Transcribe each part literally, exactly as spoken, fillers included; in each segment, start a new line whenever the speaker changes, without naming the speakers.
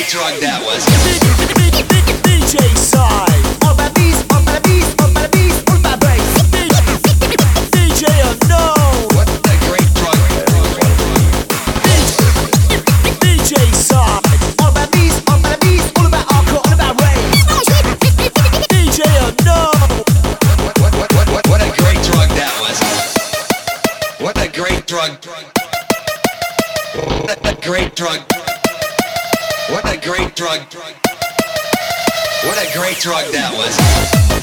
drug that was.
D J Side. All by beats, all by the beats, all by the beats, all by bass. D J Unknown.
What a great drug.
D J Side. All by beats, all by the beats, all about hardcore, all about rave. D J Unknown.
What, what, what, what, what, what a great drug that was. What a great drug. What a great drug. What a great drug. What a great drug that was.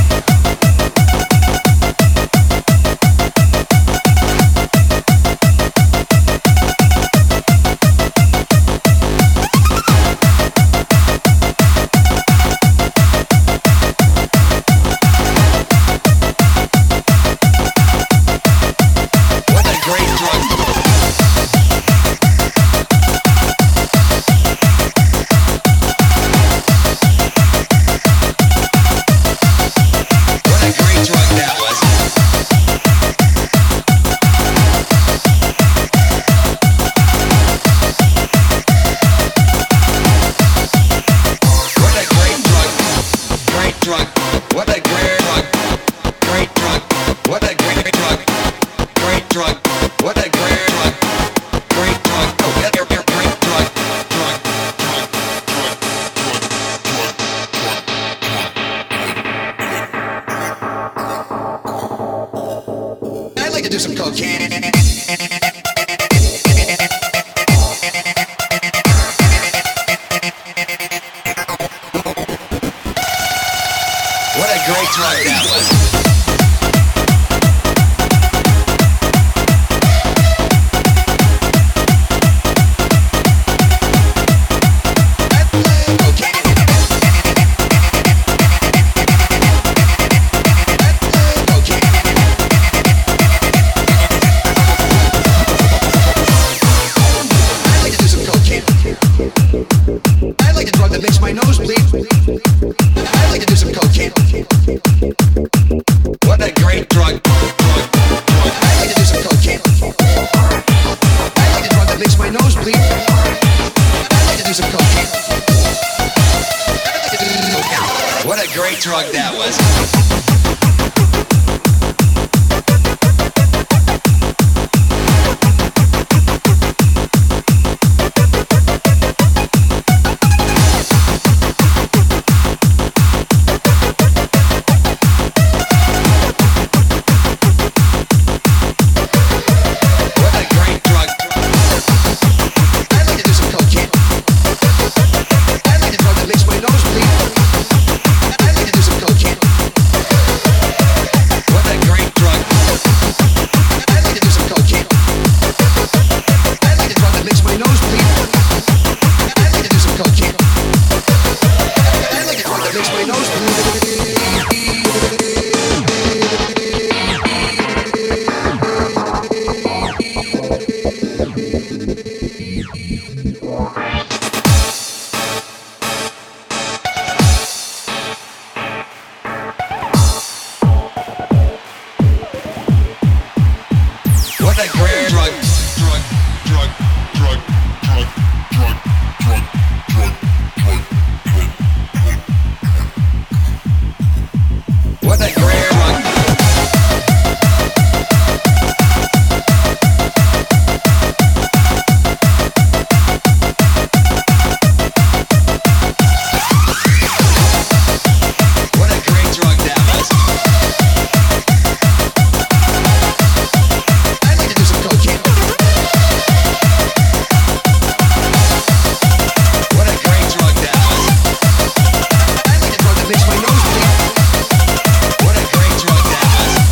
What a great drug. Great drug. What a great drug. Great drug. What a great drug. Great drug. Oh, get your great drug. Drug. I'd like to do some cocaine. What a great drug that was. I like a drug that makes my nose bleed. I like to do some cocaine. What a great drug. I like to do some cocaine. I like a drug that makes my nose bleed. I like to do some cocaine. I like to do some cocaine. What a great drug that was. What a great drug.